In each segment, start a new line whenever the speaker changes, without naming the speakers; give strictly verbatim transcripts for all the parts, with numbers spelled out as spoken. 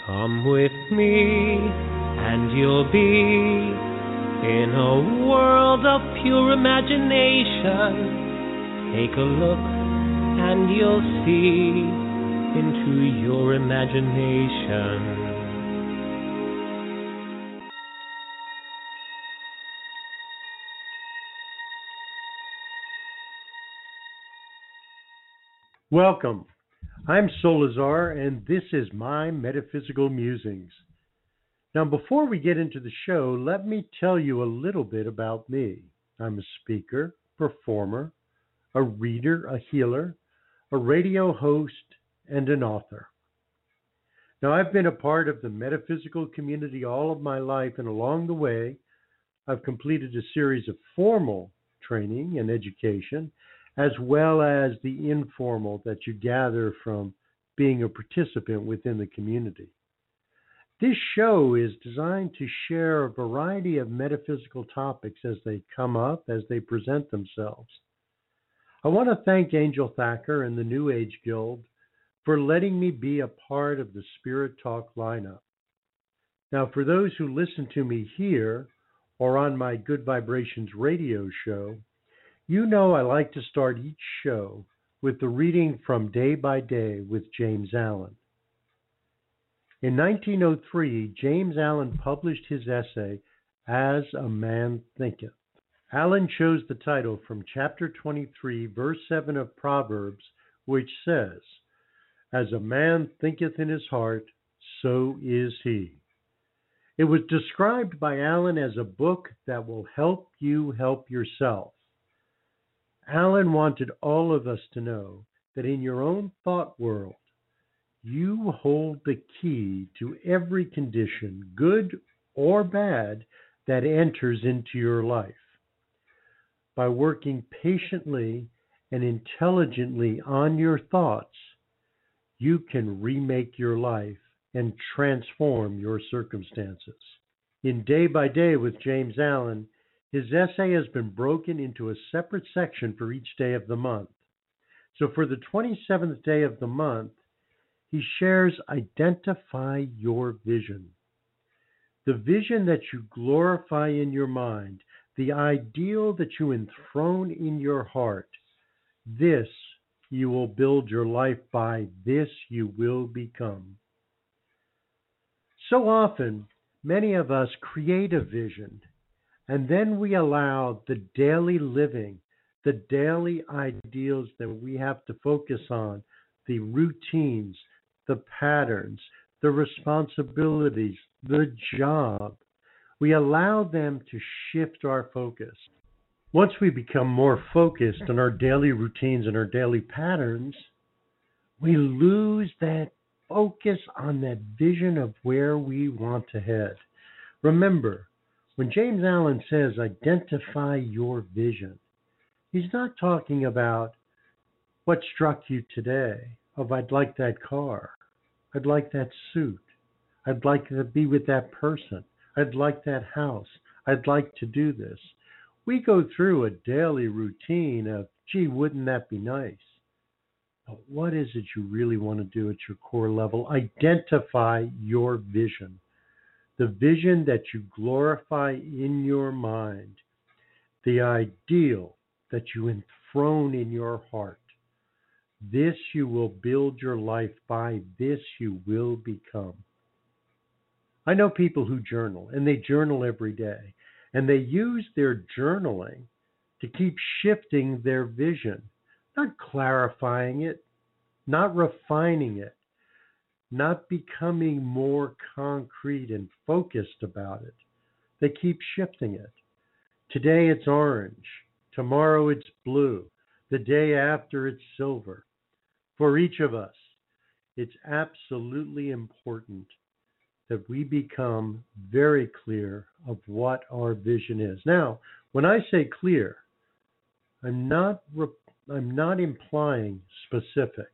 Come with me, and you'll be in a world of pure imagination. Take a look, and you'll see into your imagination.
Welcome. I'm Solazar, and this is my Metaphysical Musings. Now, before we get into the show, let me tell you a little bit about me. I'm a speaker, performer, a reader, a healer, a radio host, and an author. Now, I've been a part of the metaphysical community all of my life, and along the way, I've completed a series of formal training and education, as well as the informal that you gather from being a participant within the community. This show is designed to share a variety of metaphysical topics as they come up, as they present themselves. I want to thank Angel Thacker and the New Age Guild for letting me be a part of the Spirit Talk lineup. Now, for those who listen to me here or on my Good Vibrations radio show, you know I like to start each show with the reading from Day by Day with James Allen. In nineteen oh three, James Allen published his essay, As a Man Thinketh. Allen chose the title from chapter twenty-three, verse seven of Proverbs, which says, As a man thinketh in his heart, so is he. It was described by Allen as a book that will help you help yourself. Allen wanted all of us to know that in your own thought world, you hold the key to every condition, good or bad, that enters into your life. By working patiently and intelligently on your thoughts, you can remake your life and transform your circumstances. In Day by Day with James Allen, his essay has been broken into a separate section for each day of the month. So for the twenty-seventh day of the month, he shares Identify Your Vision. The vision that you glorify in your mind, the ideal that you enthrone in your heart, this you will build your life by, this you will become. So often, many of us create a vision, and then we allow the daily living, the daily ideals that we have to focus on, the routines, the patterns, the responsibilities, the job. We allow them to shift our focus. Once we become more focused on our daily routines and our daily patterns, we lose that focus on that vision of where we want to head. Remember, when James Allen says identify your vision, he's not talking about what struck you today of I'd like that car, I'd like that suit, I'd like to be with that person, I'd like that house, I'd like to do this. We go through a daily routine of, gee, wouldn't that be nice? But what is it you really want to do at your core level? Identify your vision. The vision that you glorify in your mind, the ideal that you enthrone in your heart. This you will build your life by, this you will become. I know people who journal, and they journal every day, and they use their journaling to keep shifting their vision, not clarifying it, not refining it, not becoming more concrete and focused about it. They keep shifting it. Today it's orange. Tomorrow it's blue. The day after it's silver. For each of us, it's absolutely important that we become very clear of what our vision is. Now, when I say clear, I'm not re- I'm not implying specific.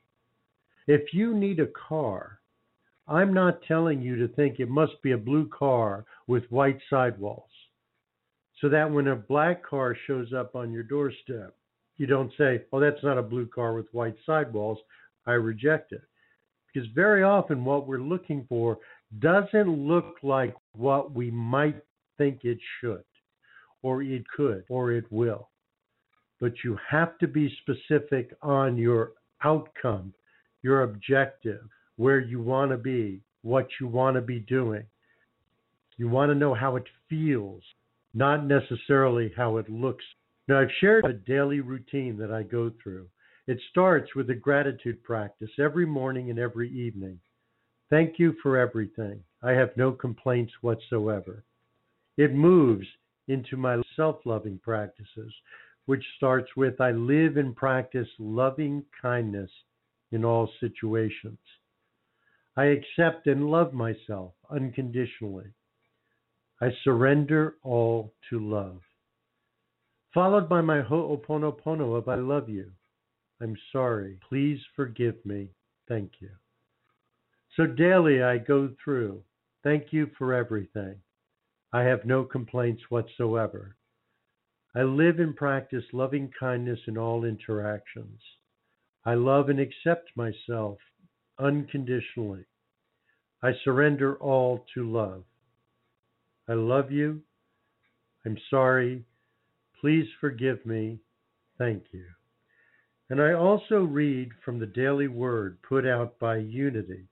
If you need a car, I'm not telling you to think it must be a blue car with white sidewalls, so that when a black car shows up on your doorstep, you don't say, oh, that's not a blue car with white sidewalls, I reject it. because very often what we're looking for doesn't look like what we might think it should, or it could, or it will. But you have to be specific on your outcome, your objective, where you want to be, what you want to be doing. You want to know how it feels, not necessarily how it looks. Now, I've shared a daily routine that I go through. It starts with a gratitude practice every morning and every evening. Thank you for everything. I have no complaints whatsoever. It moves into my self-loving practices, which starts with I live and practice loving kindness in all situations. I accept and love myself unconditionally. I surrender all to love. Followed by my ho'oponopono of I love you. I'm sorry. Please forgive me. Thank you. So daily I go through, thank you for everything. I have no complaints whatsoever. I live and practice loving kindness in all interactions. I love and accept myself unconditionally. I surrender all to love. I love you. I'm sorry. Please forgive me. Thank you. And I also read from the Daily Word put out by Unity.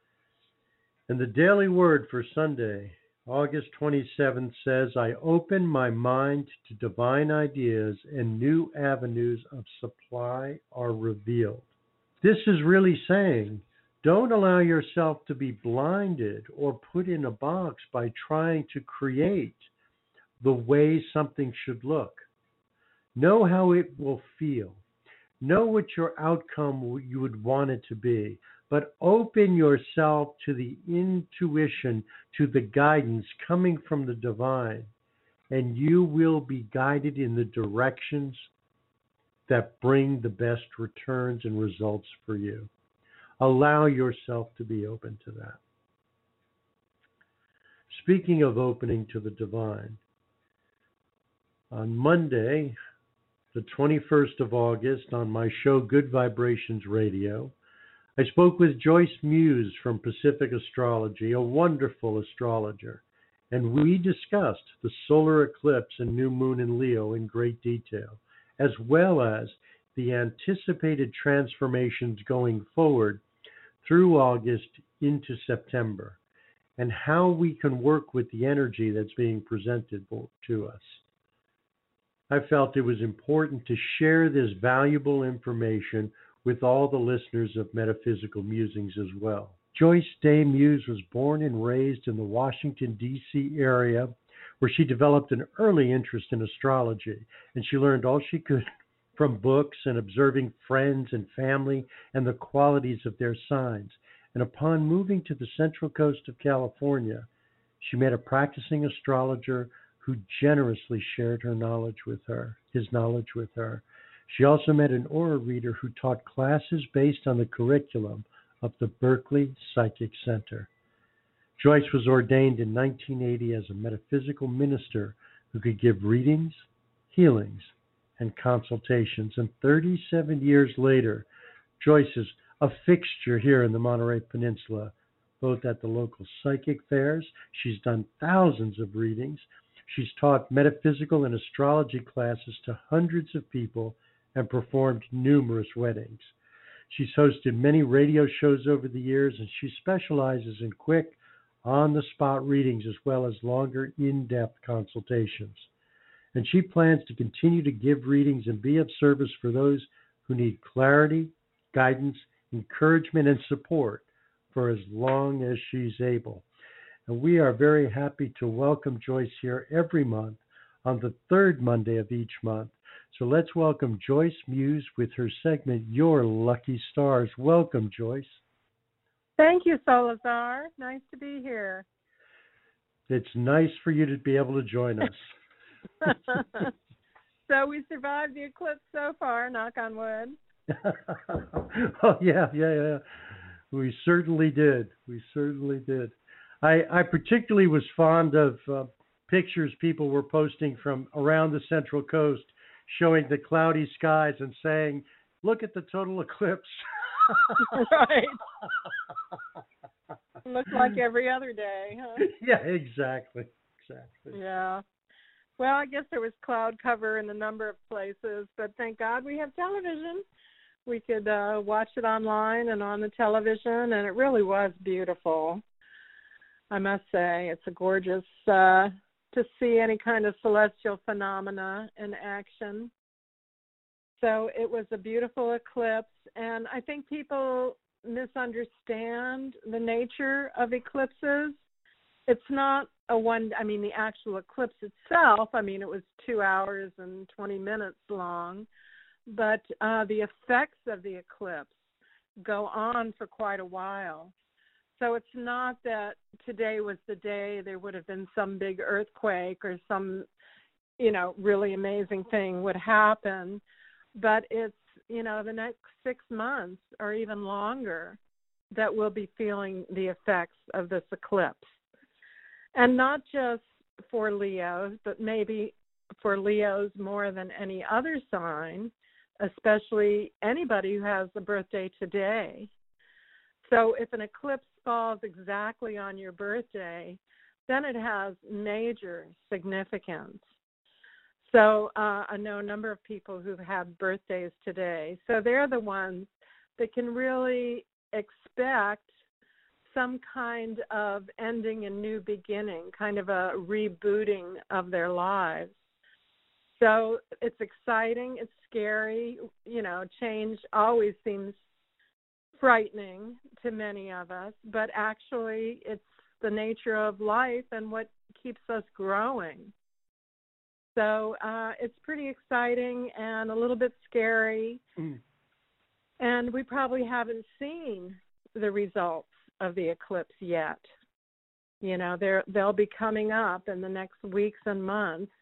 And the Daily Word for Sunday, August twenty-seventh says, I open my mind to divine ideas and new avenues of supply are revealed. This is really saying, don't allow yourself to be blinded or put in a box by trying to create the way something should look. Know how it will feel. Know what your outcome you would want it to be, but open yourself to the intuition, to the guidance coming from the divine, and you will be guided in the directions that bring the best returns and results for you. Allow yourself to be open to that. Speaking of opening to the divine, on Monday, the twenty-first of August, on my show Good Vibrations Radio, I spoke with Joyce Muse from Pacific Astrology, a wonderful astrologer, and we discussed the solar eclipse and new moon in Leo in great detail, as well as the anticipated transformations going forward through August into September, and how we can work with the energy that's being presented to us. I felt it was important to share this valuable information with all the listeners of Metaphysical Musings as well. Joyce Day Muse was born and raised in the Washington, D C area, where she developed an early interest in astrology, and she learned all she could from books and observing friends and family and the qualities of their signs. And upon moving to the Central Coast of California, she met a practicing astrologer who generously shared her knowledge with her, his knowledge with her. She also met an aura reader who taught classes based on the curriculum of the Berkeley Psychic Center. Joyce was ordained in nineteen eighty as a metaphysical minister who could give readings, healings, and consultations. And thirty-seven years later, Joyce is a fixture here in the Monterey Peninsula, both at the local psychic fairs. She's done thousands of readings. She's taught metaphysical and astrology classes to hundreds of people and performed numerous weddings. She's hosted many radio shows over the years, and she specializes in quick, on-the-spot readings as well as longer, in-depth consultations. And she plans to continue to give readings and be of service for those who need clarity, guidance, encouragement, and support for as long as she's able. And we are very happy to welcome Joyce here every month on the third Monday of each month. So let's welcome Joyce Muse with her segment, Your Lucky Stars. Welcome, Joyce.
Thank you, Salazar. Nice to be here.
It's nice for you to be able to join us.
So we survived the eclipse so far, knock on wood.
Oh, yeah, yeah, yeah. We certainly did. We certainly did. I, I particularly was fond of uh, pictures people were posting from around the Central Coast showing the cloudy skies and saying, look at the total eclipse.
Right. Looks like every other day, huh?
Yeah, exactly. Exactly.
Yeah. Well, I guess there was cloud cover in a number of places, but thank God we have television. We could uh, watch it online and on the television, and it really was beautiful. I must say, it's a gorgeous uh, to see any kind of celestial phenomena in action. So it was a beautiful eclipse, and I think people misunderstand the nature of eclipses. It's not a one, I mean, the actual eclipse itself, I mean, it was two hours and twenty minutes long, but uh, the effects of the eclipse go on for quite a while. So it's not that today was the day there would have been some big earthquake or some, you know, really amazing thing would happen, but it's, you know, the next six months or even longer that we'll be feeling the effects of this eclipse. And not just for Leos, but maybe for Leos more than any other sign, especially anybody who has a birthday today. So if an eclipse falls exactly on your birthday, then it has major significance. So uh, I know a number of people who've had birthdays today. So they're the ones that can really expect some kind of ending and new beginning, kind of a rebooting of their lives. So it's exciting, it's scary, you know, change always seems frightening to many of us, but actually it's the nature of life and what keeps us growing. So uh, it's pretty exciting and a little bit scary, mm. and we probably haven't seen the results of the eclipse yet. You know, they're, they'll be coming up in the next weeks and months,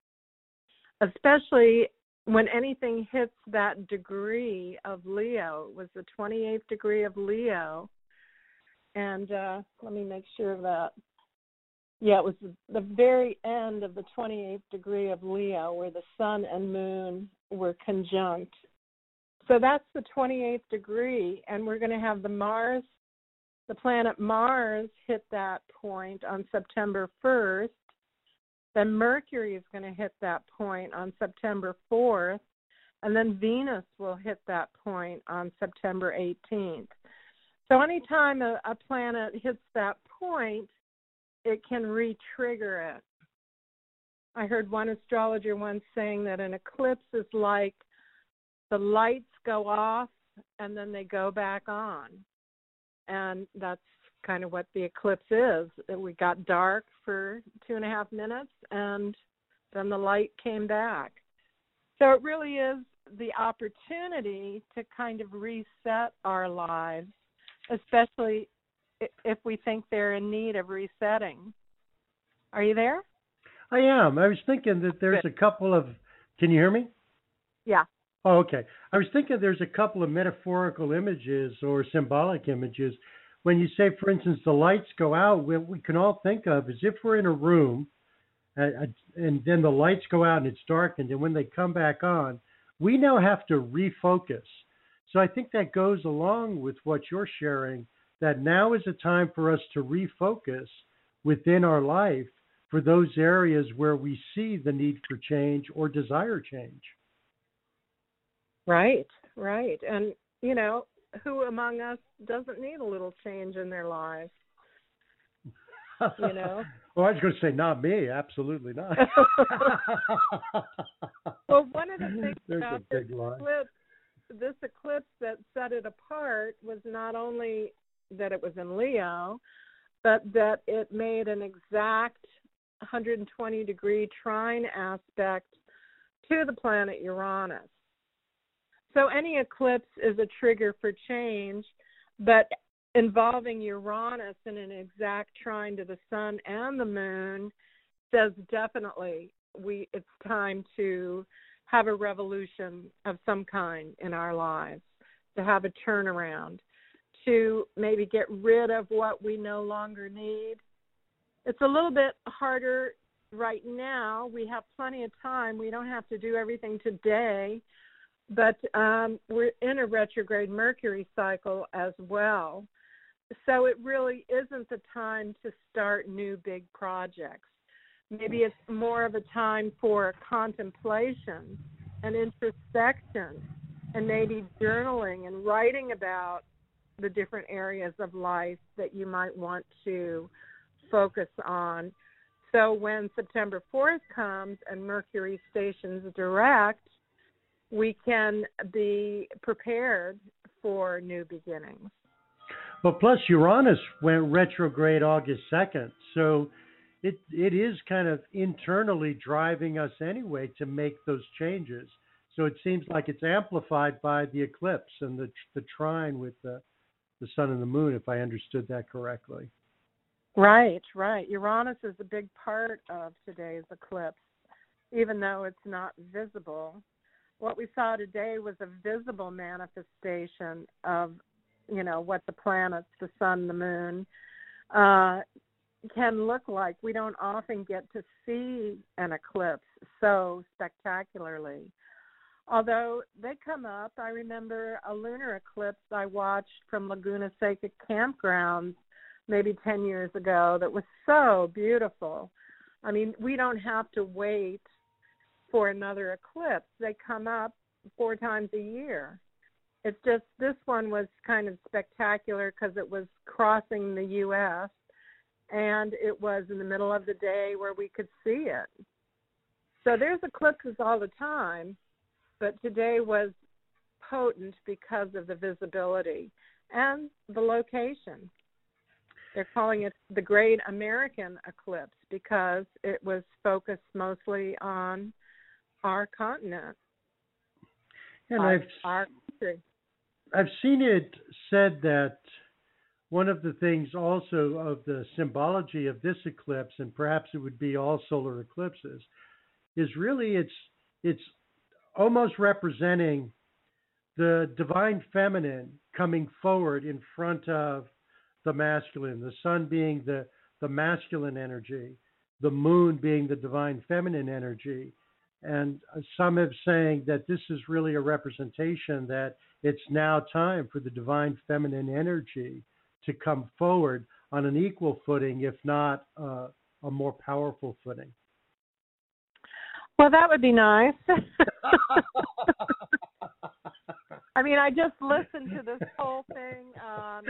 especially when anything hits that degree of Leo. It was the twenty-eighth degree of Leo, and uh, let me make sure of that. Yeah, it was the very end of the twenty-eighth degree of Leo where the sun and moon were conjunct. So that's the twenty-eighth degree, and we're going to have the Mars, the planet Mars hit that point on September first. Then Mercury is going to hit that point on September fourth, and then Venus will hit that point on September eighteenth. So anytime a, a planet hits that point, it can re-trigger it. I heard one astrologer once saying that an eclipse is like the lights go off and then they go back on. And that's kind of what the eclipse is. We got dark for two and a half minutes and then the light came back. So it really is the opportunity to kind of reset our lives, especially if we think they're in need of resetting. Are you there?
I am. I was thinking that there's Good. a couple of, can you hear me?
Yeah.
Oh, okay. I was thinking there's a couple of metaphorical images or symbolic images. When you say, for instance, the lights go out, what we can all think of is if we're in a room uh, and then the lights go out and it's darkened, and when they come back on, we now have to refocus. So I think that goes along with what you're sharing, that now is a time for us to refocus within our life for those areas where we see the need for change or desire change.
Right, right. And, you know, who among us doesn't need a little change in their lives? You know?
Well, I was going to say, not me. Absolutely not.
Well, one of the things
There's
about
a big
this
line.
eclipse, this eclipse that set it apart was not only that it was in Leo, but that it made an exact one hundred twenty degree trine aspect to the planet Uranus. So any eclipse is a trigger for change, but involving Uranus in an exact trine to the sun and the moon says definitely we it's time to have a revolution of some kind in our lives, to have a turnaround, to maybe get rid of what we no longer need. It's a little bit harder right now. We have plenty of time. We don't have to do everything today. but um, we're in a retrograde Mercury cycle as well. So it really isn't the time to start new big projects. Maybe it's more of a time for contemplation and introspection and maybe journaling and writing about the different areas of life that you might want to focus on. So when September fourth comes and Mercury stations direct, we can be prepared for new beginnings.
But plus Uranus went retrograde August second, so it it is kind of internally driving us anyway to make those changes. So it seems like it's amplified by the eclipse and the the trine with the the sun and the moon, if I understood that correctly.
Right, right. Uranus is a big part of today's eclipse, even though it's not visible. What we saw today was a visible manifestation of, you know, what the planets, the sun, the moon, uh, can look like. We don't often get to see an eclipse so spectacularly. Although they come up, I remember a lunar eclipse I watched from Laguna Seca campgrounds maybe ten years ago that was so beautiful. I mean, we don't have to wait for another eclipse. They come up four times a year. It's just this one was kind of spectacular because it was crossing the U S and it was in the middle of the day where we could see it. So there's eclipses all the time, but today was potent because of the visibility and the location. They're calling it the Great American Eclipse because it was focused mostly on our continent,
and
our,
I've
our country.
I've seen it said that one of the things also of the symbology of this eclipse, and perhaps it would be all solar eclipses, is really it's it's almost representing the divine feminine coming forward in front of the masculine, the sun being the, the masculine energy, the moon being the divine feminine energy. And some have saying that this is really a representation that it's now time for the divine feminine energy to come forward on an equal footing, if not uh, a more powerful footing.
Well, that would be nice. I mean, I just listened to this whole thing um,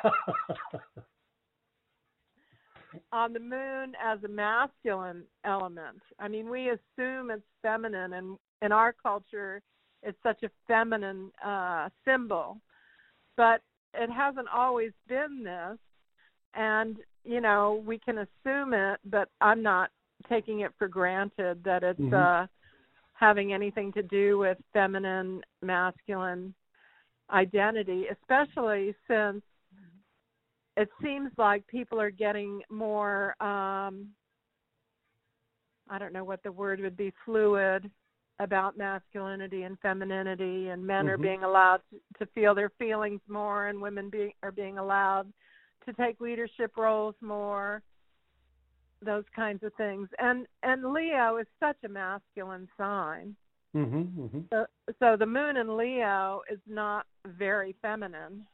on the moon as a masculine element. I mean, we assume it's feminine, and in our culture, it's such a feminine uh, symbol. But it hasn't always been this, and, you know, we can assume it, but I'm not taking it for granted that it's mm-hmm. uh, having anything to do with feminine, masculine identity, especially since it seems like people are getting more, um, I don't know what the word would be, fluid about masculinity and femininity, and men mm-hmm. are being allowed to, to feel their feelings more, and women be, are being allowed to take leadership roles more, those kinds of things. And and Leo is such a masculine sign.
Mm-hmm, mm-hmm.
So, so the moon in Leo is not very feminine.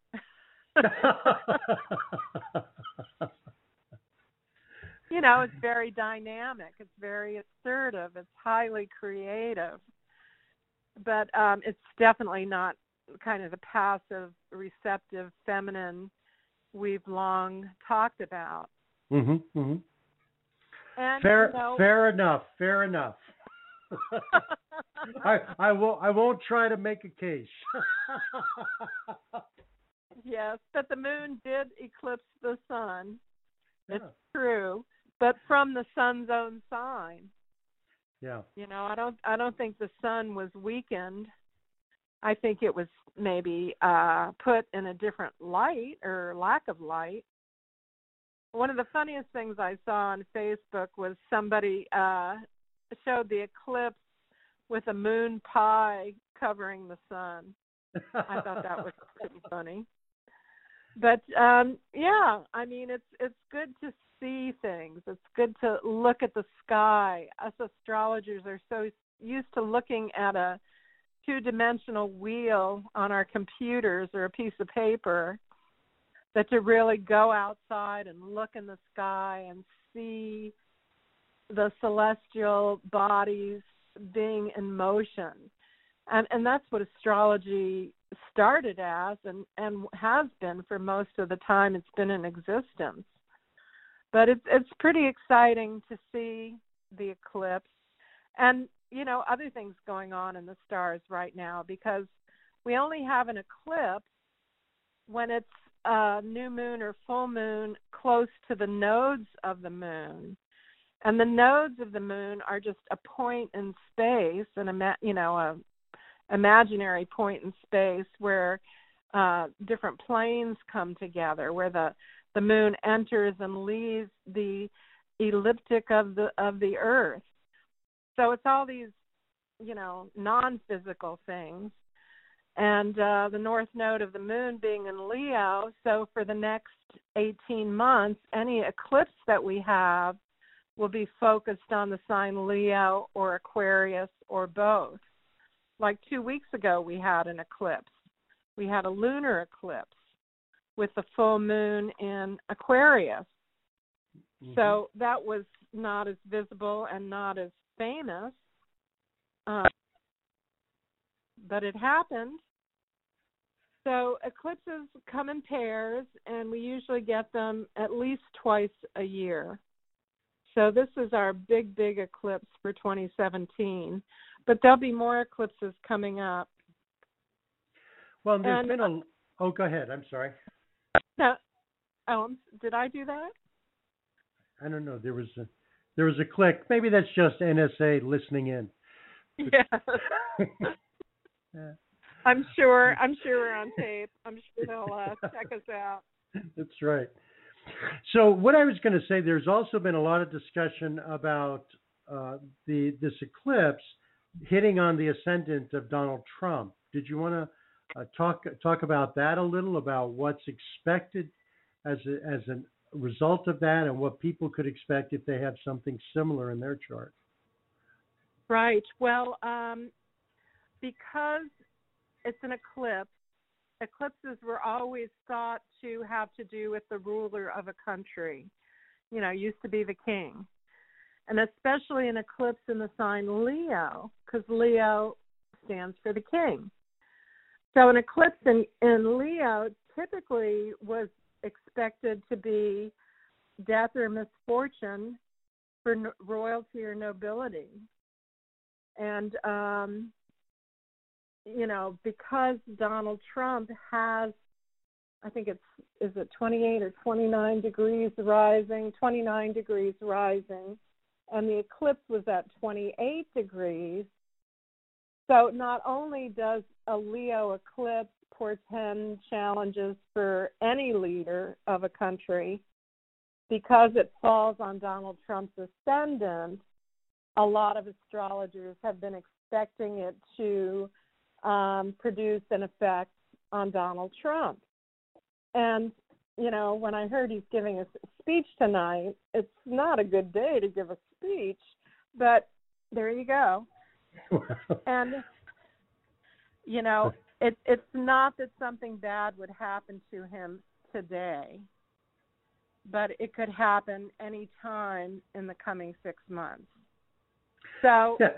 You know, it's very dynamic. It's very assertive. It's highly creative. But um, it's definitely not kind of the passive, receptive, feminine we've long talked about.
Mm-hmm, mm-hmm.
And,
fair,
you know,
fair enough. Fair enough. I, I won't. I won't try to make a case.
Yes, but the moon did eclipse the sun.
Yeah.
It's true, but from the sun's own sign.
Yeah.
You know, I don't. I don't think the sun was weakened. I think it was maybe uh, put in a different light or lack of light. One of the funniest things I saw on Facebook was somebody uh, showed the eclipse with a moon pie covering the sun. I thought that was pretty funny. But um, yeah, I mean, it's it's good to see things. It's good to look at the sky. Us astrologers are so used to looking at a two-dimensional wheel on our computers or a piece of paper, that to really go outside and look in the sky and see the celestial bodies being in motion. And and that's what astrology started as and, and has been for most of the time it's been in existence. But it's it's pretty exciting to see the eclipse and, you know, other things going on in the stars right now, because we only have an eclipse when it's a new moon or full moon close to the nodes of the moon. And the nodes of the moon are just a point in space, and a, you know, a imaginary point in space where uh, different planes come together, where the, the moon enters and leaves the ecliptic of the of the Earth. So it's all these, you know, non-physical things. And uh, the north node of the moon being in Leo, so for the next eighteen months, any eclipse that we have will be focused on the sign Leo or Aquarius or both. Like two weeks ago, we had an eclipse. We had a lunar eclipse with the full moon in Aquarius. Mm-hmm. So that was not as visible and not as famous, uh, but it happened. So eclipses come in pairs, and we usually get them at least twice a year. So this is our big, big eclipse for twenty seventeen. But there'll be more eclipses coming up.
Well, there's
and,
been a... Oh, go ahead. I'm sorry.
No, oh, did I do that?
I don't know. There was a, there was a click. Maybe that's just N S A listening in.
Yes. Yeah. I'm sure. I'm sure we're on tape. I'm sure they'll uh, check us out.
That's right. So what I was going to say, there's also been a lot of discussion about uh, the this eclipse hitting on the ascendant of Donald Trump. Did you want to uh, talk talk about that a little, about what's expected as a, as a result of that, and what people could expect if they have something similar in their chart?
Right. Well, um, because it's an eclipse, eclipses were always thought to have to do with the ruler of a country. You know, used to be the king. And especially an eclipse in the sign Leo, because Leo stands for the king. So an eclipse in, in Leo typically was expected to be death or misfortune for no, royalty or nobility. And, um, you know, because Donald Trump has, I think it's, is it twenty-eight or twenty-nine degrees rising, twenty-nine degrees rising, and the eclipse was at twenty-eight degrees. So not only does a Leo eclipse portend challenges for any leader of a country, because it falls on Donald Trump's ascendant, a lot of astrologers have been expecting it to um, produce an effect on Donald Trump. And, you know, when I heard he's giving a speech tonight, it's not a good day to give a speech, but there you go. And, you know, it, it's not that something bad would happen to him today, but it could happen any time in the coming six months. So
yeah.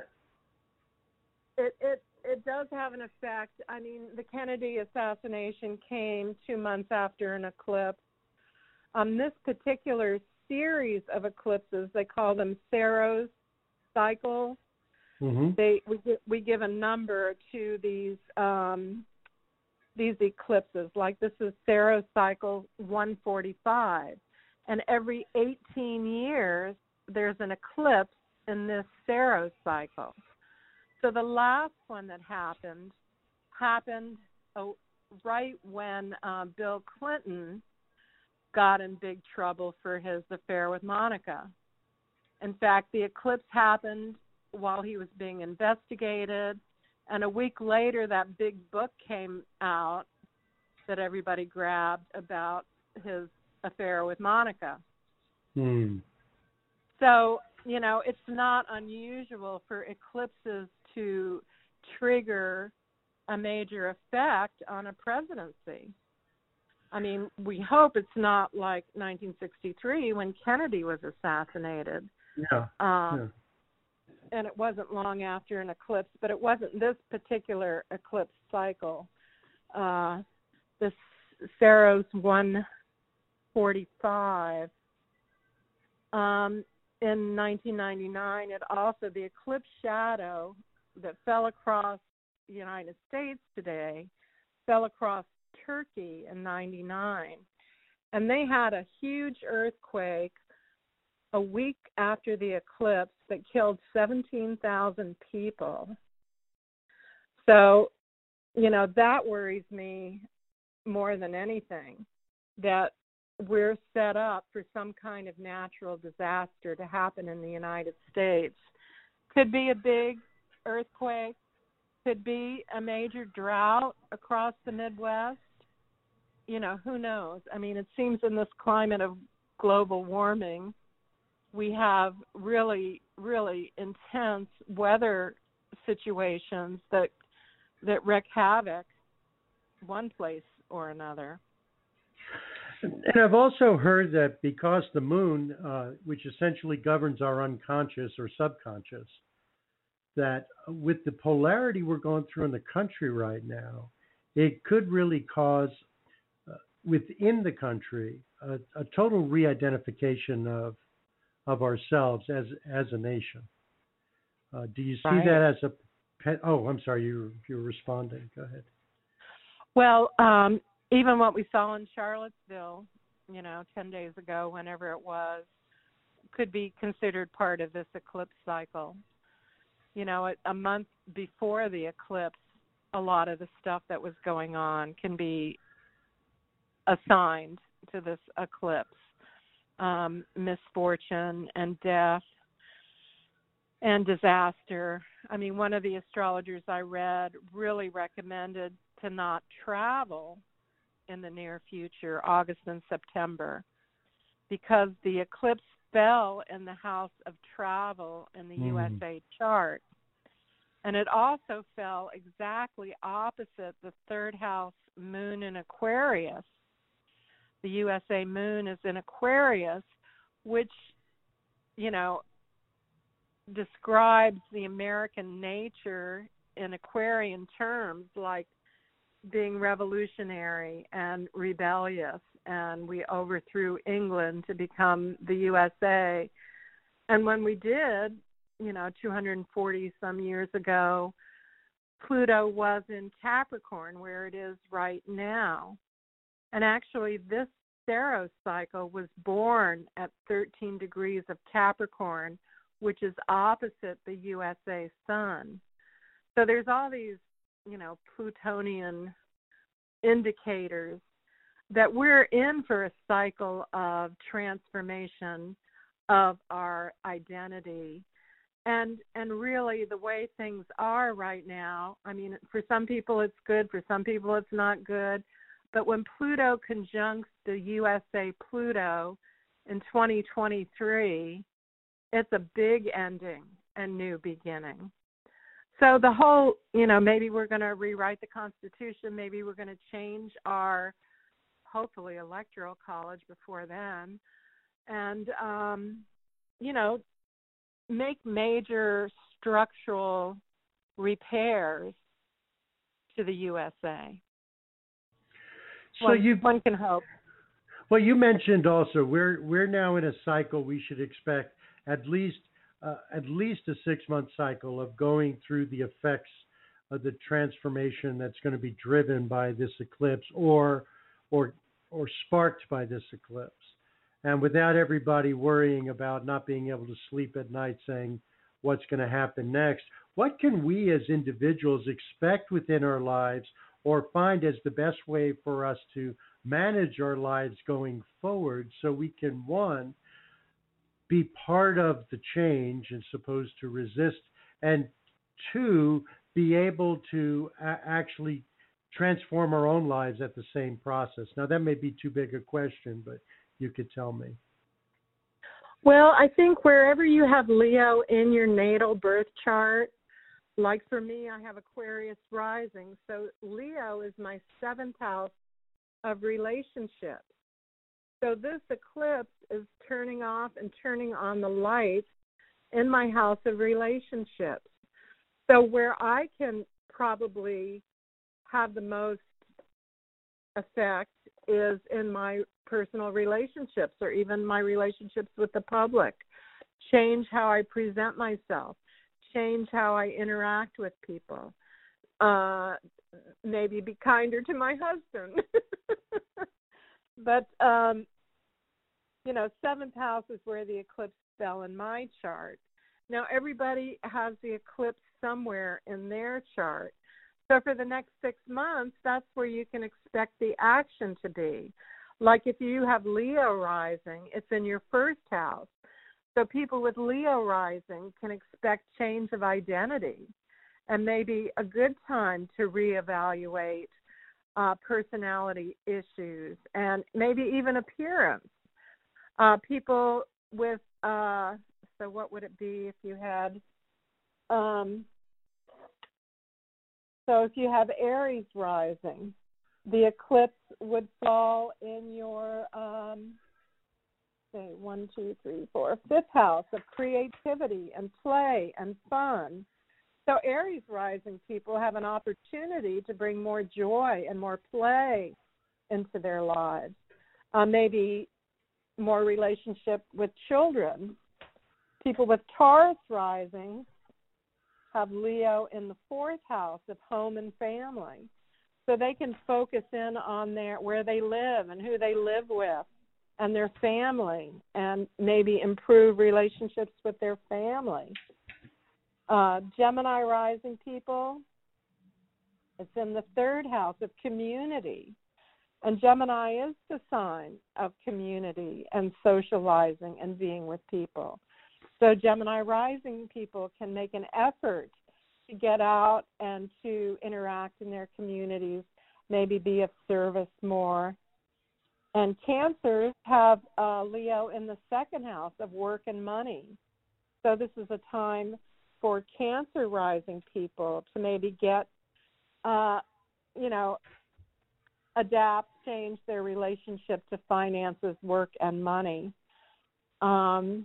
it, it it does have an effect. I mean, the Kennedy assassination came two months after an eclipse. Um, this particular series of eclipses, they call them Saros cycles.
Mm-hmm.
They we we give a number to these um, these eclipses. Like this is Saros cycle one forty-five, and every eighteen years there's an eclipse in this Saros cycle. So the last one that happened happened oh, right when uh, Bill Clinton got in big trouble for his affair with Monica. In fact, the eclipse happened while he was being investigated, and a week later that big book came out that everybody grabbed about his affair with Monica.
Hmm.
So, you know, it's not unusual for eclipses to trigger a major effect on a presidency. I mean, we hope it's not like nineteen sixty-three when Kennedy was assassinated.
Yeah.
Um,
yeah.
And it wasn't long after an eclipse, but it wasn't this particular eclipse cycle. Uh, the Saros one forty-five. Um, in nineteen ninety-nine, it also, the eclipse shadow that fell across the United States today fell across Turkey in ninety-nine. And they had a huge earthquake a week after the eclipse that killed seventeen thousand people. So, you know, that worries me more than anything, that we're set up for some kind of natural disaster to happen in the United States. Could be a big earthquake, could be a major drought across the Midwest. You know, who knows? I mean, it seems in this climate of global warming, we have really, really intense weather situations that that wreak havoc one place or another.
And I've also heard that because the moon, uh, which essentially governs our unconscious or subconscious, that with the polarity we're going through in the country right now, it could really cause uh, within the country a, a total re-identification of of ourselves as as a nation. Uh, do you see
Right.
that as a pet? Oh, I'm sorry, you you're responding. Go ahead.
Well, um, even what we saw in Charlottesville, you know, ten days ago, whenever it was, could be considered part of this eclipse cycle. You know, a month before the eclipse, a lot of the stuff that was going on can be assigned to this eclipse. Um, misfortune and death and disaster. I mean, one of the astrologers I read really recommended to not travel in the near future, August and September, because the eclipse fell in the house of travel in the mm. U S A chart. And it also fell exactly opposite the third house moon in Aquarius. The U S A moon is in Aquarius, which, you know, describes the American nature in Aquarian terms, like being revolutionary and rebellious, and we overthrew England to become the U S A. And when we did, you know, two hundred forty some years ago, Pluto was in Capricorn, where it is right now. And actually, this Saros cycle was born at thirteen degrees of Capricorn, which is opposite the U S A sun. So there's all these, you know, Plutonian indicators that we're in for a cycle of transformation of our identity. And and really the way things are right now, I mean, for some people it's good, for some people it's not good. But when Pluto conjuncts the U S A Pluto in twenty twenty-three, it's a big ending and new beginning. So the whole, you know, maybe we're going to rewrite the Constitution, maybe we're going to change our, hopefully, electoral college before then, and, um, you know, make major structural repairs to the U S A.
So
one,
you,
one can hope.
Well, you mentioned also we're we're now in a cycle. We should expect at least uh, at least a six-month cycle of going through the effects of the transformation that's going to be driven by this eclipse, or or or sparked by this eclipse, and without everybody worrying about not being able to sleep at night, saying what's going to happen next. What can we as individuals expect within our lives, or find as the best way for us to manage our lives going forward, so we can, one, be part of the change and supposed to resist, and two, be able to a- actually transform our own lives at the same process? Now, that may be too big a question, but you could tell me.
Well, I think wherever you have Leo in your natal birth chart, like for me, I have Aquarius rising. So Leo is my seventh house of relationships. So this eclipse is turning off and turning on the light in my house of relationships. So where I can probably have the most effect is in my personal relationships or even my relationships with the public. Change how I present myself. Change how I interact with people. Uh, maybe be kinder to my husband. But, um, you know, seventh house is where the eclipse fell in my chart. Now, everybody has the eclipse somewhere in their chart. So for the next six months, that's where you can expect the action to be. Like if you have Leo rising, it's in your first house. So people with Leo rising can expect change of identity and maybe a good time to reevaluate uh, personality issues and maybe even appearance. Uh, people with, uh, so what would it be if you had, um, so if you have Aries rising, the eclipse would fall in your, um, say, one, two, three, four, fifth house of creativity and play and fun. So Aries rising people have an opportunity to bring more joy and more play into their lives. Uh, maybe more relationship with children. People with Taurus rising have Leo in the fourth house of home and family. So they can focus in on their where they live and who they live with and their family and maybe improve relationships with their family. Uh, Gemini rising people, it's in the third house of community. And Gemini is the sign of community and socializing and being with people. So Gemini rising people can make an effort to get out and to interact in their communities, maybe be of service more. And Cancers have uh, Leo in the second house of work and money. So this is a time for Cancer rising people to maybe get, uh, you know, adapt, change their relationship to finances, work, and money. Um,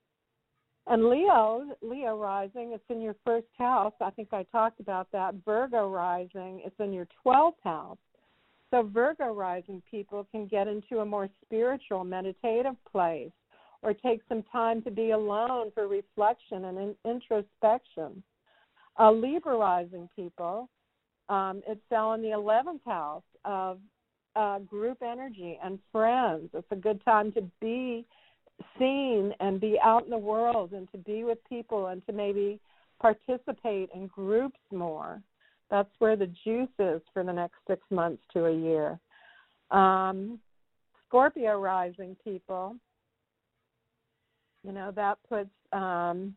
and Leo, Leo rising, it's in your first house. I think I talked about that. Virgo rising, it's in your twelfth house. So Virgo rising people can get into a more spiritual, meditative place or take some time to be alone for reflection and in- introspection. Uh, Libra rising people, um, it fell in the eleventh house of uh, group energy and friends. It's a good time to be seen and be out in the world and to be with people and to maybe participate in groups more. That's where the juice is for the next six months to a year. Um, Scorpio rising people, you know, that puts um,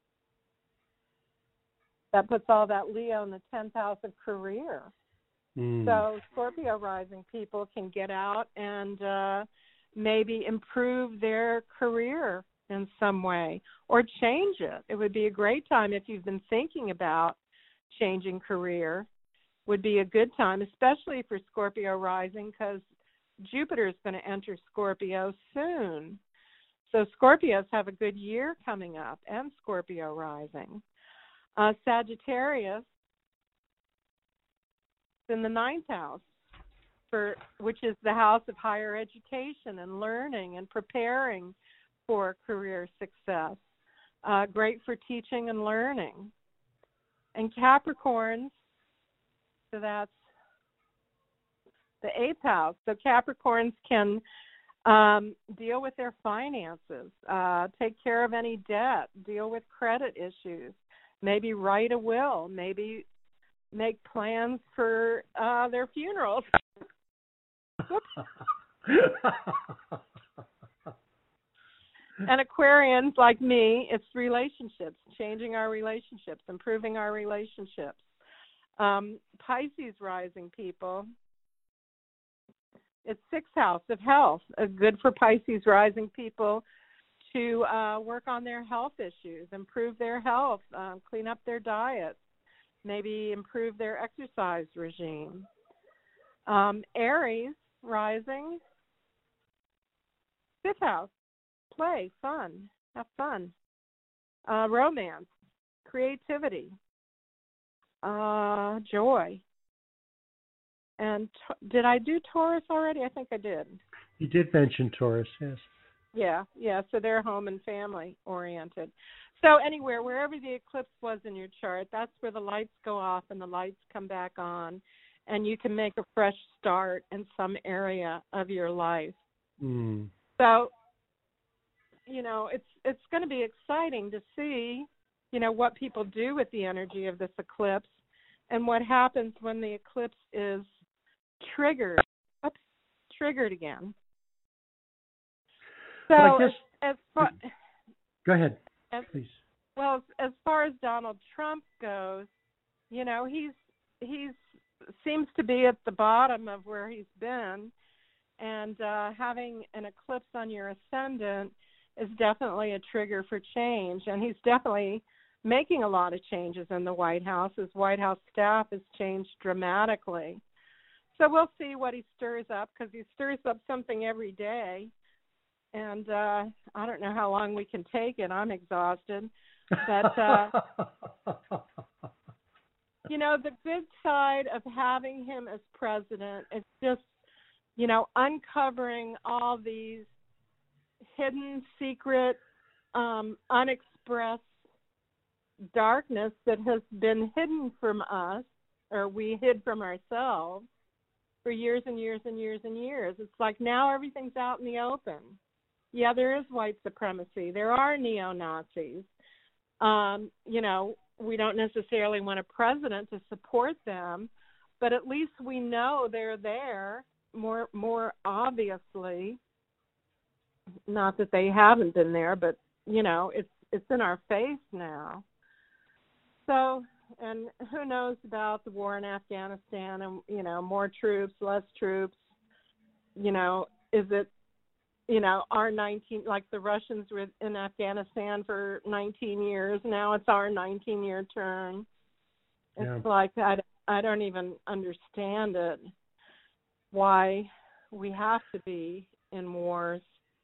that puts all that Leo in the tenth house of career. Mm. So Scorpio rising people can get out and uh, maybe improve their career in some way or change it. It would be a great time if you've been thinking about changing career. Would be a good time, especially for Scorpio rising, because Jupiter is going to enter Scorpio soon. So Scorpios have a good year coming up, and Scorpio rising. Uh, Sagittarius is in the ninth house, for which is the house of higher education and learning and preparing for career success. Uh, great for teaching and learning. And Capricorns, so that's the eighth house. So Capricorns can um, deal with their finances, uh, take care of any debt, deal with credit issues, maybe write a will, maybe make plans for uh, their funerals. And Aquarians, like me, it's relationships, changing our relationships, improving our relationships. Um, Pisces rising people, it's sixth house of health. Uh, good for Pisces rising people to uh, work on their health issues, improve their health, uh, clean up their diet, maybe improve their exercise regime. Um, Aries rising, fifth house, play, fun, have fun, uh, romance, creativity, uh, joy. And t- did I do Taurus already? I think I did.
You did mention Taurus, yes.
Yeah, yeah. So they're home and family oriented. So anywhere, wherever the eclipse was in your chart, that's where the lights go off and the lights come back on, and you can make a fresh start in some area of your life.
Mm.
So, you know, it's it's going to be exciting to see, you know, what people do with the energy of this eclipse and what happens when the eclipse is triggered. Oops, triggered again. So
well, I guess,
as, as far,
go ahead,
as,
please.
well, as, as far as Donald Trump goes, you know, he's he's seems to be at the bottom of where he's been, and uh, having an eclipse on your ascendant is definitely a trigger for change, and he's definitely making a lot of changes in the White House. His White House staff has changed dramatically. So we'll see what he stirs up, because he stirs up something every day. And uh, I don't know how long we can take it. I'm exhausted. But, uh, you know, the good side of having him as president is just, you know, uncovering all these hidden, secret, um, unexpressed darkness that has been hidden from us, or we hid from ourselves for years and years and years and years. It's like now everything's out in the open. Yeah, there is white supremacy. There are neo-Nazis. Um, you know, we don't necessarily want a president to support them, but at least we know they're there more more obviously. Not that they haven't been there, but, you know, it's it's in our face now. So, and who knows about the war in Afghanistan and, you know, more troops, less troops. You know, is it, you know, our nineteen, like the Russians were in Afghanistan for nineteen years. Now it's our nineteen-year turn. It's
Yeah.
like, I, I don't even understand it, why we have to be in wars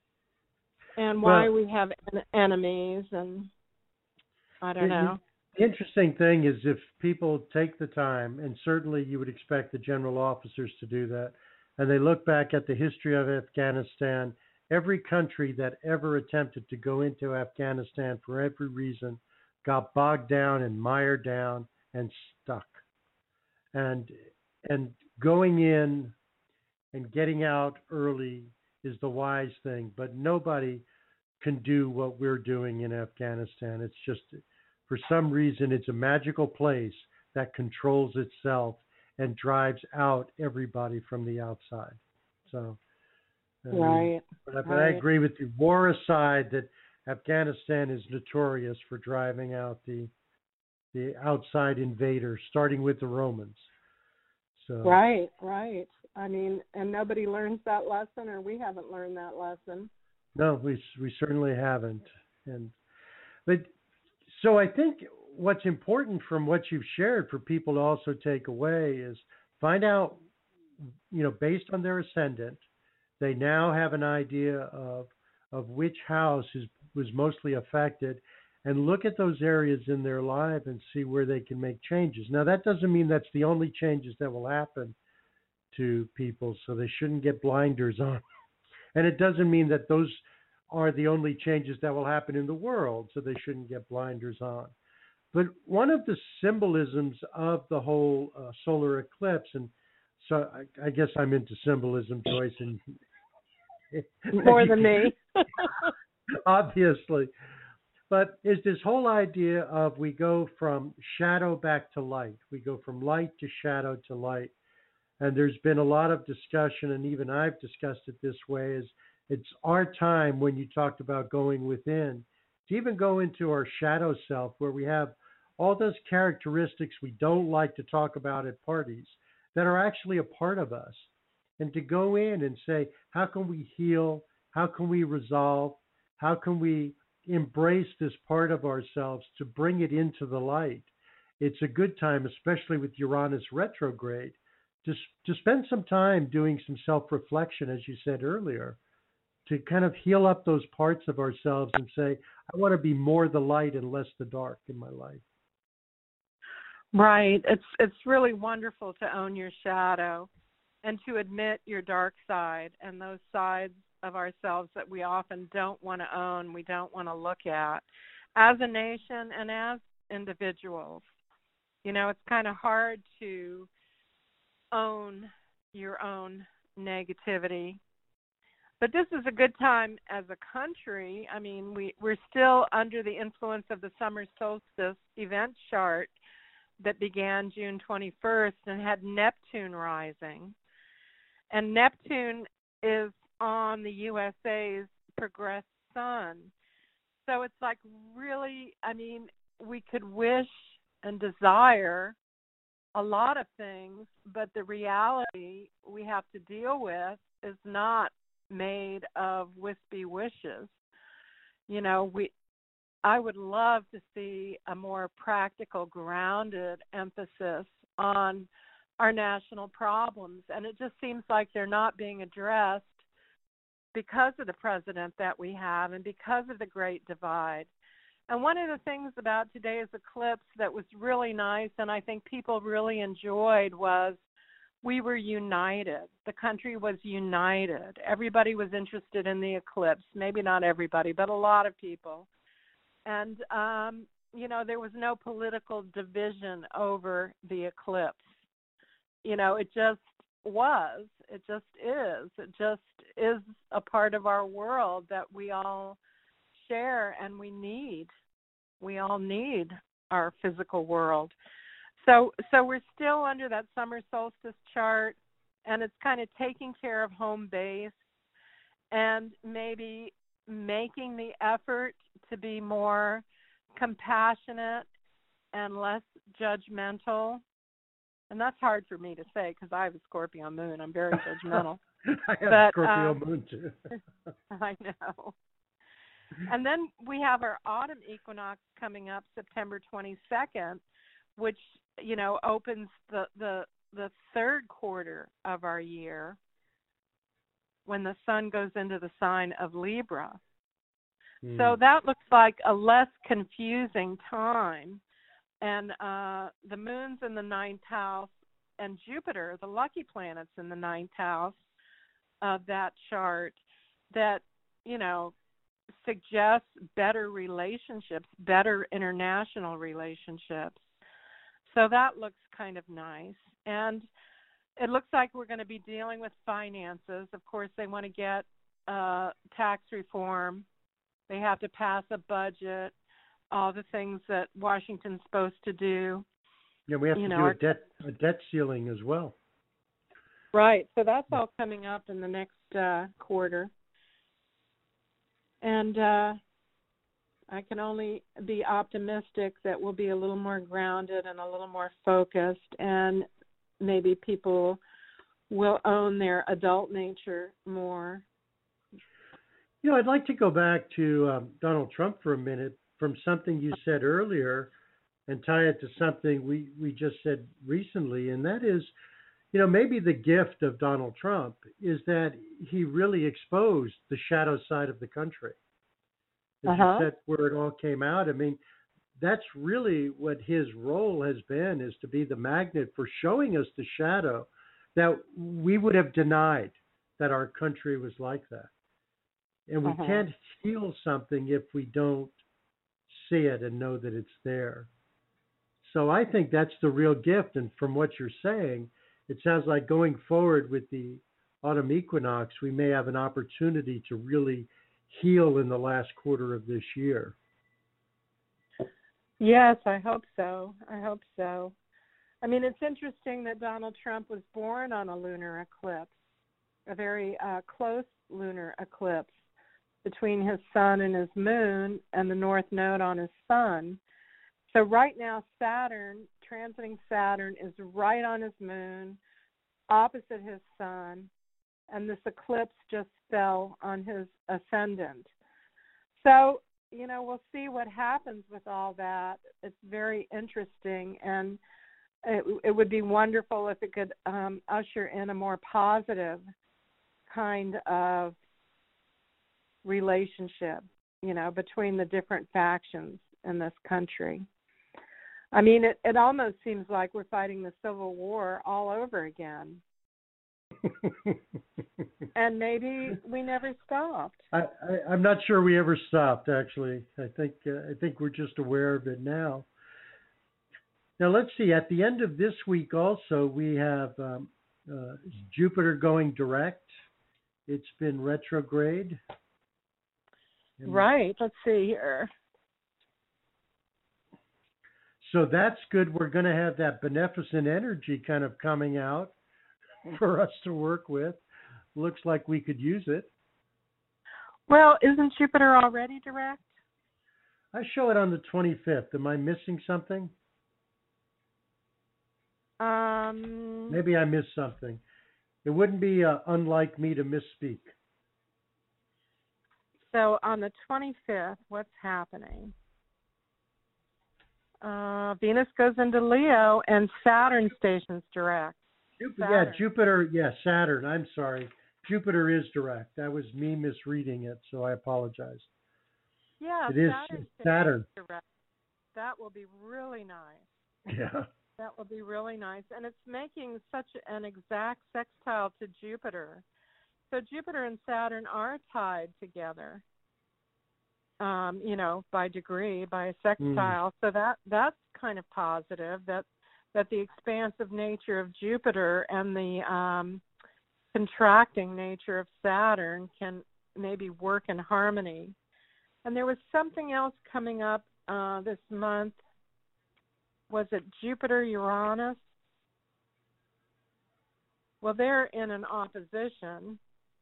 and why
Well,
we have en- enemies, and I don't
the,
know.
the interesting thing is if people take the time, and certainly you would expect the general officers to do that, and they look back at the history of Afghanistan, every country that ever attempted to go into Afghanistan for every reason got bogged down and mired down and stuck. And and going in and getting out early is the wise thing, but nobody can do what we're doing in Afghanistan. It's just, for some reason, it's a magical place that controls itself and drives out everybody from the outside. So, I mean,
Right.
but, but
right.
I agree with you. War aside, that Afghanistan is notorious for driving out the the outside invaders, starting with the Romans. So,
Right, right. I mean, and nobody learns that lesson, or we haven't learned that lesson.
no, we we certainly haven't. And but so I think what's important from what you've shared for people to also take away is find out, you know, based on their ascendant, they now have an idea of of which house is was mostly affected, and look at those areas in their life and see where they can make changes. Now that doesn't mean that's the only changes that will happen to people, so they shouldn't get blinders on. And it doesn't mean that those are the only changes that will happen in the world, so they shouldn't get blinders on. But one of the symbolisms of the whole uh, solar eclipse, and so I, I guess I'm into symbolism, Joyce, and
More than me.
obviously, but is this whole idea of we go from shadow back to light. We go from light to shadow to light. And there's been a lot of discussion, and even I've discussed it this way, is it's our time, when you talked about going within, to even go into our shadow self, where we have all those characteristics we don't like to talk about at parties that are actually a part of us. And to go in and say, how can we heal? How can we resolve? How can we embrace this part of ourselves to bring it into the light? it's a good time, especially with Uranus retrograde, to, to spend some time doing some self-reflection, as you said earlier, to kind of heal up those parts of ourselves and say, I want to be more the light and less the dark in my life.
Right. It's it's really wonderful to own your shadow and to admit your dark side and those sides of ourselves that we often don't want to own, we don't want to look at as a nation and as individuals. You know, it's kind of hard to own your own negativity. But this is a good time as a country. I mean, we, we're still under the influence of the summer solstice event chart that began June twenty-first and had Neptune rising. And Neptune is on the U S A's progressed sun. So it's like really, I mean, we could wish and desire a lot of things, but the reality we have to deal with is not made of wispy wishes. You know, we I would love to see a more practical, grounded emphasis on our national problems, and it just seems like they're not being addressed because of the president that we have and because of the Great Divide. And one of the things about today's eclipse that was really nice and I think people really enjoyed was we were united. The country was united. Everybody was interested in the eclipse. Maybe not everybody, but a lot of people. And, um, you know, there was no political division over the eclipse. You know, it just was. It just is. It just is a part of our world that we all share and we need. We all need our physical world. So so we're still under that summer solstice chart, and it's kind of taking care of home base and maybe making the effort to be more compassionate and less judgmental. And that's hard for me to say because I have a Scorpio moon. I'm very judgmental.
I have
but,
a Scorpio
um,
moon too.
I know. And then we have our autumn equinox coming up September twenty-second, which, you know, opens the, the, the third quarter of our year when the sun goes into the sign of Libra. Mm. So that looks like a less confusing time. And uh, the moon's in the ninth house, and Jupiter, the lucky planet's in the ninth house of that chart that, you know, suggests better relationships, better international relationships. So that looks kind of nice. And it looks like we're going to be dealing with finances. Of course, they want to get uh, tax reform. They have to pass a budget, all the things that Washington's supposed to do.
Yeah, we have
you
to
know,
do
our,
a debt a debt ceiling as well.
Right. So that's all coming up in the next uh, quarter. And uh, I can only be optimistic that we'll be a little more grounded and a little more focused, and maybe people will own their adult nature more.
You know, I'd like to go back to um, Donald Trump for a minute from something you said earlier and tie it to something we, we just said recently, and that is, you know, maybe the gift of Donald Trump is that he really exposed the shadow side of the country. As
uh-huh.
you said, where it all came out. I mean, that's really what his role has been, is to be the magnet for showing us the shadow that we would have denied that our country was like that. And we
uh-huh.
can't heal something if we don't see it and know that it's there. So I think that's the real gift. And from what you're saying, it sounds like going forward with the autumn equinox, we may have an opportunity to really heal in the last quarter of this year.
Yes, I hope so. I hope so. I mean, it's interesting that Donald Trump was born on a lunar eclipse, a very uh, close lunar eclipse between his sun and his moon and the north node on his sun. So right now, Saturn, transiting Saturn, is right on his moon, opposite his sun, and this eclipse just fell on his ascendant. So you know, we'll see what happens with all that. It's very interesting, and it, it would be wonderful if it could um, usher in a more positive kind of relationship, you know, between the different factions in this country. I mean, it, it almost seems like we're fighting the Civil War all over again. And maybe we never stopped.
I, I, I'm not sure we ever stopped, actually. I think uh, I think we're just aware of it now. Now, let's see. At the end of this week also, we have um, uh, Jupiter going direct. It's been retrograde. And
right. Let's see here.
so that's good. We're going to have that beneficent energy kind of coming out for us to work with. Looks like we could use it.
Well, isn't Jupiter already direct?
I show it on the twenty-fifth. Am I missing something?
Um,
Maybe I missed something. It wouldn't be uh, unlike me to misspeak.
So on the twenty-fifth, what's happening? Uh, Venus goes into Leo and Saturn stations direct.
Jupiter,
Saturn.
yeah, Jupiter, yeah, Saturn. I'm sorry. Jupiter is direct. That was me misreading it, so I apologize.
Yeah,
it is
Saturn.
Saturn.
Direct. That will be really nice.
Yeah.
That will be really nice. And it's making such an exact sextile to Jupiter. So Jupiter and Saturn are tied together, um, you know, by degree, by a sextile. Mm. So that that's kind of positive, that that the expansive nature of Jupiter and the um, contracting nature of Saturn can maybe work in harmony. And there was something else coming up uh, this month. Was it Jupiter, Uranus? Well, they're in an opposition,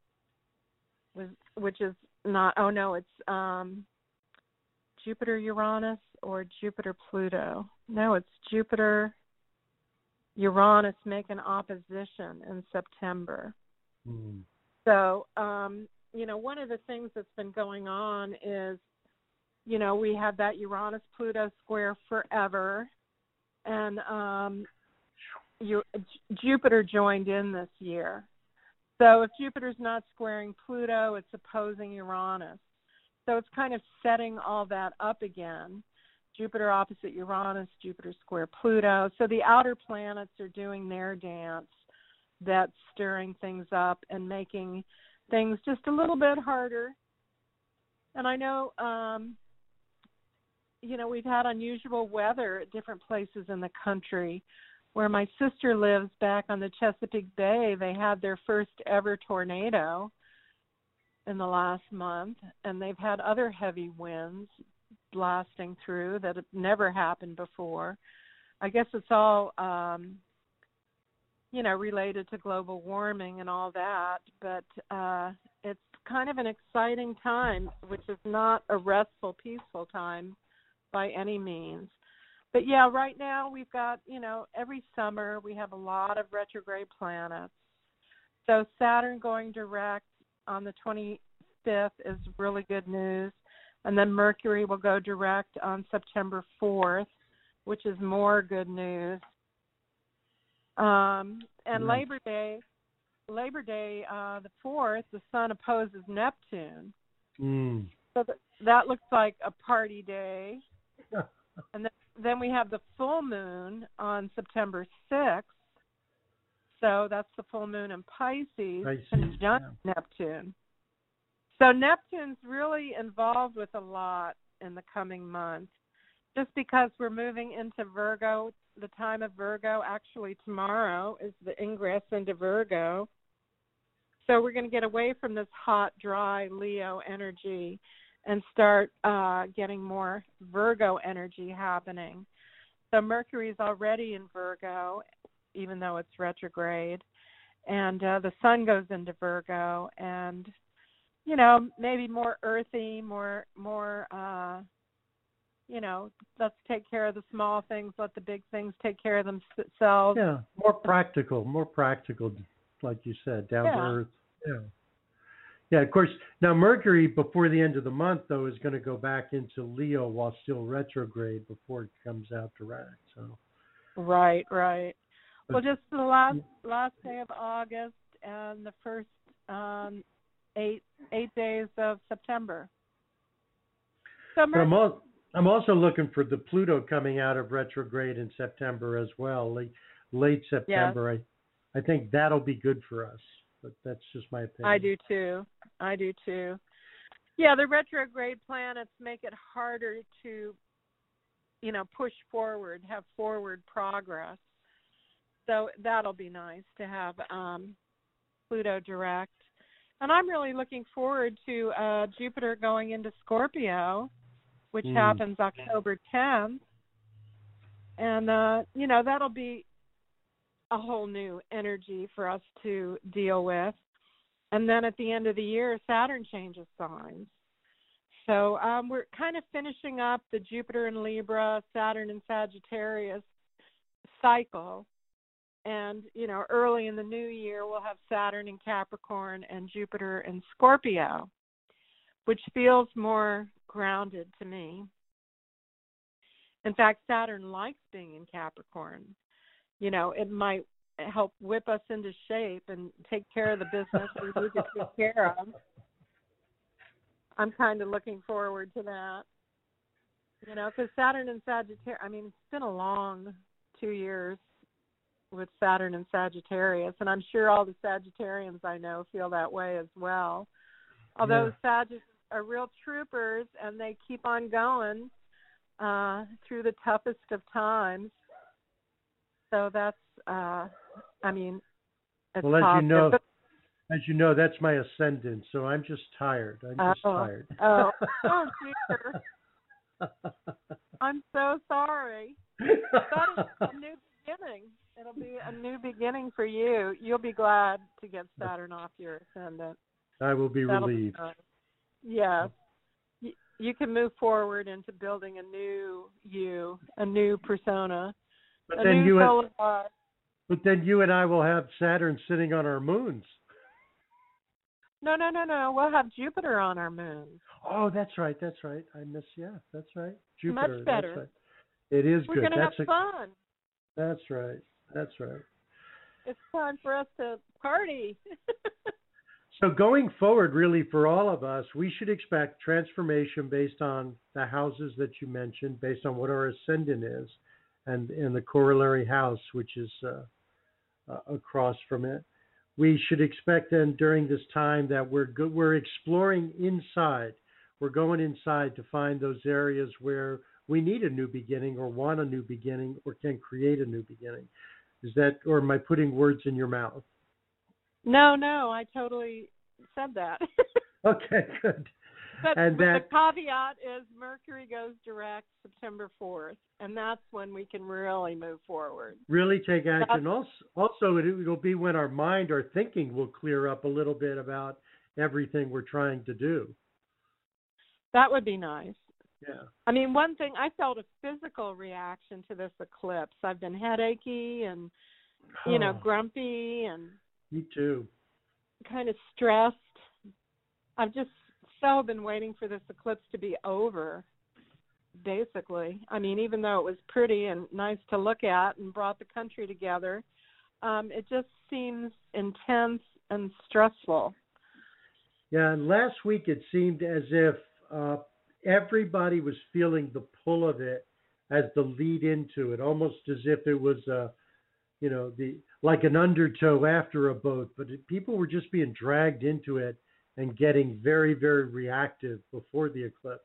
which is not, oh no, it's um, Jupiter, Uranus, or Jupiter, Pluto. No, it's Jupiter, Uranus make an opposition in September.
Mm.
So, um, you know, one of the things that's been going on is, you know, we have that Uranus-Pluto square forever, and um, you, Jupiter joined in this year. So if Jupiter's not squaring Pluto, it's opposing Uranus. So it's kind of setting all that up again. Jupiter opposite Uranus, Jupiter square Pluto. So the outer planets are doing their dance. That's stirring things up and making things just a little bit harder. And I know, um, you know, we've had unusual weather at different places in the country. Where my sister lives back on the Chesapeake Bay, they had their first ever tornado in the last month, and they've had other heavy winds blasting through that have never happened before. I guess it's all, um, you know, related to global warming and all that, but uh, it's kind of an exciting time, which is not a restful, peaceful time by any means. But yeah, right now we've got, you know, every summer we have a lot of retrograde planets. So Saturn going direct on the twenty-fifth is really good news. And then Mercury will go direct on September fourth, which is more good news. Um, and
Nice.
Labor Day, Labor Day, uh, the fourth, the Sun opposes Neptune.
Mm.
So that, that looks like a party day. And then, then we have the full moon on September sixth. So that's the full moon in Pisces,
Pisces,
conjunct
yeah.
Neptune. So Neptune's really involved with a lot in the coming months. Just because we're moving into Virgo, the time of Virgo, actually tomorrow is the ingress into Virgo. So we're going to get away from this hot, dry Leo energy and start uh, getting more Virgo energy happening. So Mercury's already in Virgo, even though it's retrograde, and uh, the Sun goes into Virgo, and you know, maybe more earthy, more, more, uh, you know, let's take care of the small things, let the big things take care of themselves.
Yeah, more practical, more practical, like you said, down
yeah.
to earth. Yeah. Yeah, of course. Now, Mercury, before the end of the month, though, is going to go back into Leo while still retrograde before it comes out direct. So,
Right, right. Well,
but,
just the last last day of August and the first um, eight eight days of September. So
but I'm,
Mercury,
al- I'm also looking for the Pluto coming out of retrograde in September as well, late, late
yes,
September. I, I think that'll be good for us, but that's just my opinion.
I do too. I do too. Yeah, the retrograde planets make it harder to, you know, push forward, have forward progress. So that'll be nice to have um, Pluto direct. And I'm really looking forward to uh, Jupiter going into Scorpio, which
Mm.
happens October tenth. And, uh, you know, that'll be a whole new energy for us to deal with. And then at the end of the year, Saturn changes signs. So um, we're kind of finishing up the Jupiter in Libra, Saturn in Sagittarius cycle. And, you know, early in the new year, we'll have Saturn in Capricorn and Jupiter in Scorpio, which feels more grounded to me. In fact, Saturn likes being in Capricorn. You know, it might help whip us into shape and take care of the business we need to take care of. I'm kind of looking forward to that. You know, because Saturn and Sagittarius, I mean, it's been a long two years with Saturn and Sagittarius, and I'm sure all the Sagittarians I know feel that way as well. Although
Yeah.
Sagittarius are real troopers, and they keep on going uh, through the toughest of times. So that's, uh, I mean, it's
Well, as
positive.
you know,
But,
as you know, that's my ascendant, so I'm just tired. I'm just
oh,
tired.
oh, oh, dear. I'm so sorry. But it's a new beginning. It'll be a new beginning for you. You'll be glad to get Saturn off your ascendant.
I will be
That'll
relieved.
Be nice. Yes. You, you can move forward into building a new you, a new persona,
But
a
then
new
you
soul
and,
of God.
but then you and I will have Saturn sitting on our moons.
No, no, no, no. We'll have Jupiter on our moon.
Oh, that's right. That's right. I miss. Yeah, that's right. Jupiter.
Much better.
That's right. It is
We're
good.
going to have
That's a,
fun.
That's right. That's right.
It's time for us to party.
So going forward, really for all of us, we should expect transformation based on the houses that you mentioned, based on what our ascendant is, and and the corollary house, which is uh, uh, across from it. We should expect then during this time that we're go- we're exploring inside. We're going inside to find those areas where we need a new beginning, or want a new beginning, or can create a new beginning. Is that, or am I putting words in your mouth?
No, no, I totally said that.
Okay, good.
But,
And
but
that,
the caveat is Mercury goes direct September fourth, and that's when we can really move forward.
really take action.
That's,
Also, also it, it'll be when our mind, our thinking will clear up a little bit about everything we're trying to do.
that would be nice.
Yeah.
I mean, one thing, I felt a physical reaction to this eclipse. I've been headachy and, you know,
Oh,
grumpy and
me too.
kind of stressed. I've just so been waiting for this eclipse to be over, basically. I mean, even though it was pretty and nice to look at and brought the country together, um, it just seems intense and stressful.
Yeah, and last week it seemed as if uh, everybody was feeling the pull of it as the lead into it, almost as if it was, uh, you know, the like an undertow after a boat. But it, people were just being dragged into it and getting very, very reactive before the eclipse.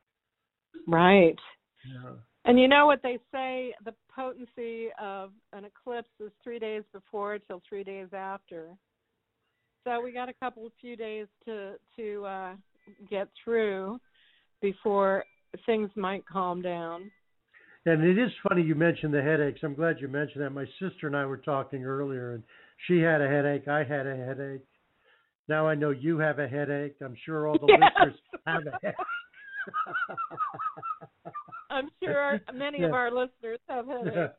Right.
Yeah.
And you know what they say, the potency of an eclipse is three days before till three days after. So we got a couple of few days to, to uh, get through before things might calm down.
And it is funny you mentioned the headaches. I'm glad you mentioned that. My sister and I were talking earlier, and she had a headache. I had a headache. Now I know you have a headache. I'm sure all the
Yes.
listeners have a headache.
I'm sure many
Yeah.
of our listeners have headaches.
Yeah.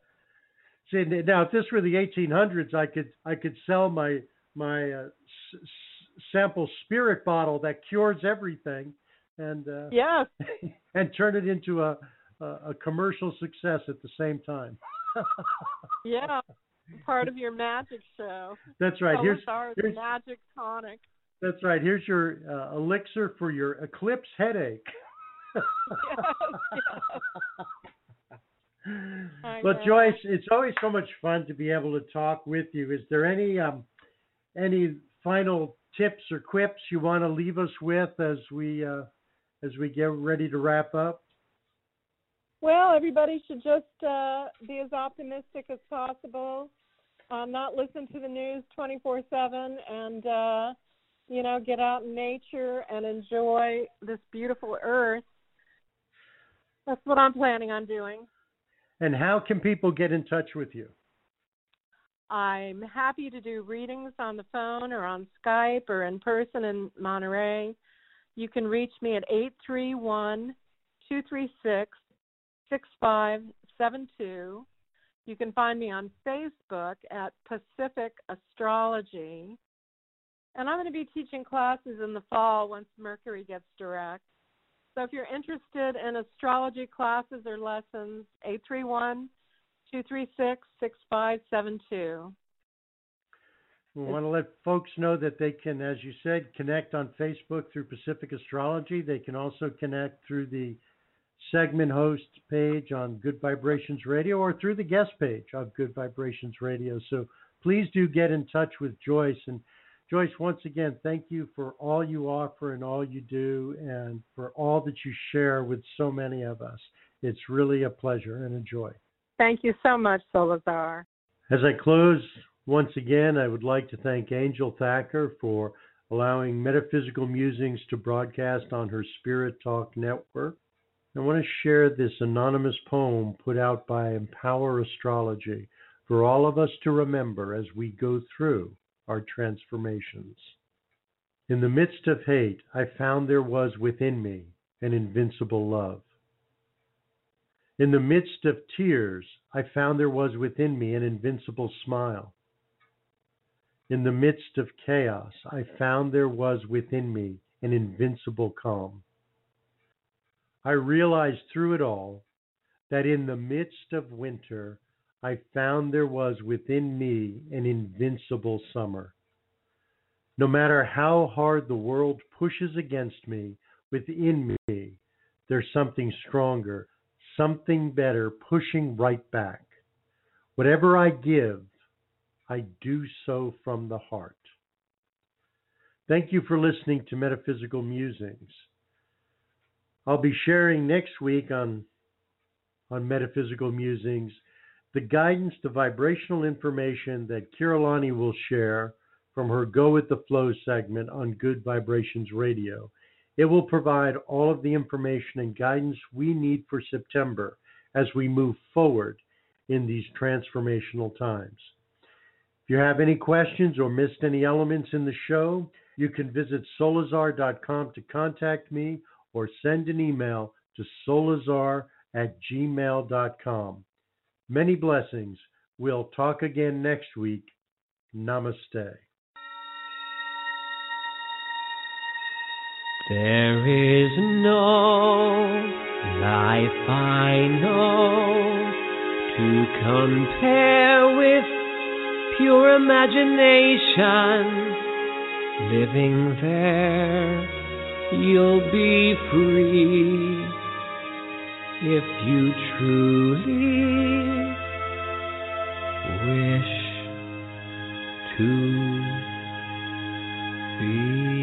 See, now if this were the eighteen hundreds, I could I could sell my my uh, s- s- sample spirit bottle that cures everything, and uh,
Yes.
and turn it into a, a a commercial success at the same time.
Yeah. Part of your magic show.
That's right. Here's,
Solasar's
here's
magic tonic.
that's right. Here's your uh, elixir for your eclipse headache.
Yes, yes. I
Well,
know.
Joyce, it's always so much fun to be able to talk with you. Is there any um, any final tips or quips you want to leave us with as we uh, as we get ready to wrap up?
Well, everybody should just uh, be as optimistic as possible. Um, not listen to the news twenty-four seven, and uh, you know, get out in nature and enjoy this beautiful earth. That's what I'm planning on doing.
And how can people get in touch with you?
I'm happy to do readings on the phone or on Skype or in person in Monterey. You can reach me at eight three one, two three six, six five seven two. You can find me on Facebook at Pacific Astrology. And I'm going to be teaching classes in the fall once Mercury gets direct. So if you're interested in astrology classes or lessons, eight three one, two three six, six five seven two.
We want to let folks know that they can, as you said, connect on Facebook through Pacific Astrology. They can also connect through the segment host page on Good Vibrations Radio or through the guest page of Good Vibrations Radio. So please do get in touch with Joyce. And Joyce, once again, thank you for all you offer and all you do and for all that you share with so many of us. It's really a pleasure and a joy.
Thank you so much, Solazar.
As I close, once again, I would like to thank Angel Thacker for allowing Metaphysical Musings to broadcast on her Spirit Talk network. I want to share this anonymous poem put out by Empower Astrology for all of us to remember as we go through our transformations. In the midst of hate, I found there was within me an invincible love. In the midst of tears, I found there was within me an invincible smile. In the midst of chaos, I found there was within me an invincible calm. I realized through it all that in the midst of winter, I found there was within me an invincible summer. No matter how hard the world pushes against me, within me, there's something stronger, something better pushing right back. Whatever I give, I do so from the heart. Thank you for listening to Metaphysical Musings. I'll be sharing next week on, on Metaphysical Musings the guidance, the vibrational information that Kirillani will share from her Go With The Flow segment on Good Vibrations Radio. It will provide all of the information and guidance we need for September as we move forward in these transformational times. If you have any questions or missed any elements in the show, you can visit solazar dot com to contact me or send an email to solazar at gmail dot com. Many blessings. We'll talk again next week. Namaste.
There is no life I know to compare with pure imagination. Living there, you'll be free if you truly wish to be.